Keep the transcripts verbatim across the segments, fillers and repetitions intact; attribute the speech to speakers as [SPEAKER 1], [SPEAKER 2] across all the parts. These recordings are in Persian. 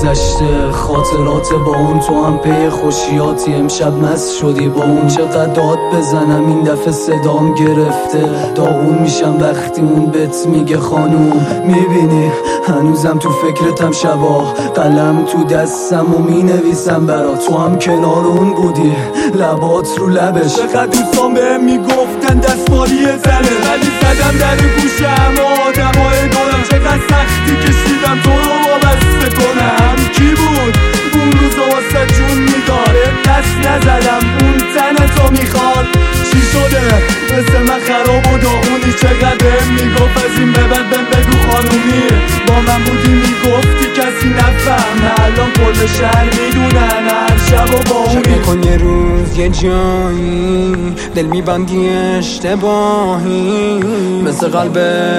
[SPEAKER 1] گذشته، خاطرات با اون، تو هم پی خوشیاتی. امشب مست شدی با اون، چقدر داد بزنم این دفعه صدام گرفته. داغون میشم وقتی اون بهت میگه خانوم. میبینی هنوزم تو فکرتم شبا، قلم تو دستم و مینویسم برا. تو هم کنار اون بودی، لبات رو لبش.
[SPEAKER 2] چقدر دوستان بهم میگفتن دستمالی زنه، ولی زدم در گوش همه آدمای دورم. چقدر سختی کشیدم تو رو وابسته کنم. کی بود اون روزا واسه جون میداره؟ دست نزدم اون تن تو میخواد. چی شده مثل من خراب و داغونی؟ چقدر بهم میگفت از این به بعد بهم بگو خانومی. با من بودی میگفتی کسی نفهمه، الان کل شهر میدونن هر شب و با اونی.
[SPEAKER 3] شک نکن یه روز یه جایی دل میبندی اشتباهی، مثل قلب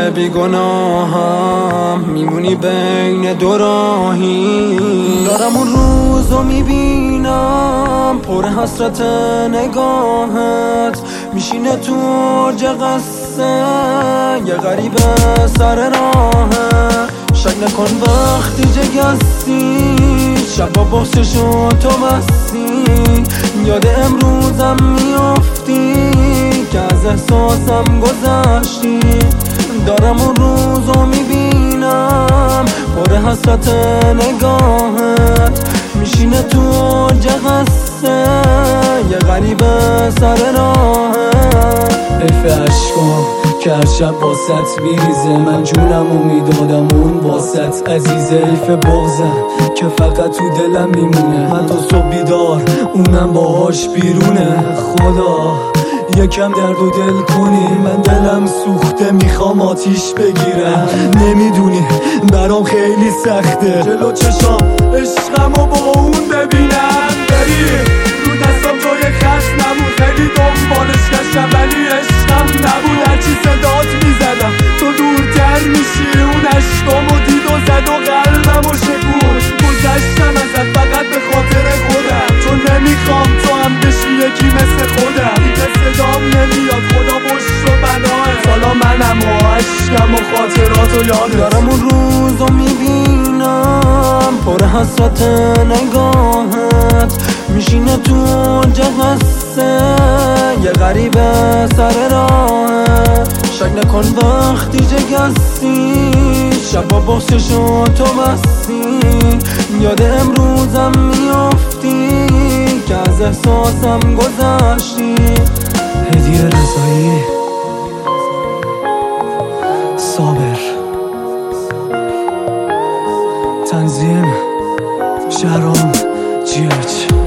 [SPEAKER 3] بیگناهم میمونی بین دو راهی. دارم اون روزو میبینم پر حسرت نگاهت، میشینه تو اوج قصه یه غریبه سر راهه. شک نکن وقتی جگستی شبا بخششو تو بستی، یاد امروزم میافتی که از احساسم گذشتی. دارم اون روزو میبینم پر حسرت نگاهت، میشینه تو اوج قصه یه غریبه سر راهه.
[SPEAKER 1] حیف عشقام که هر شب باست میریزه، من جونم و میدادم اون باست عزیزه. حیف بغزم که فقط تو دلم میمونه، من تا صبح بیدار اونم باهاش بیرونه. خدا یکم درد و دل کنی، من دلم سوخته میخوام آتیش بگیرم. نمیدونی برام خیلی سخته
[SPEAKER 2] جلو چشام عشقمو با اون ببینم. بری رو دستم جای خط نمون، خیلی دنبالش گشتم ولی عشقم نبود. هرچی صدات میزدم تو دورتر میشی، اون عشقامو دید و زد و قلبمو شکون. گذشتم ازت فقط به خاطر خودم، چون نمیخوام تو هم بشی یکی مثل خودم. دیگه صدام نمیاد خدا پشت و بناه، حالا منم و عشقم و خاطراتو یادت.
[SPEAKER 3] دارم اون روزو میبینم پر حسرت نگاهت، میشینه تو اوج قصه یه غریبه سر راهه. شک نکن وقتی جگستی شبا بخششو تو بستی، یاد امروزم میافتی که از احساسم گذشتی.
[SPEAKER 1] هدیه رضایی، صابر، تنظیم شهرام جی اچ.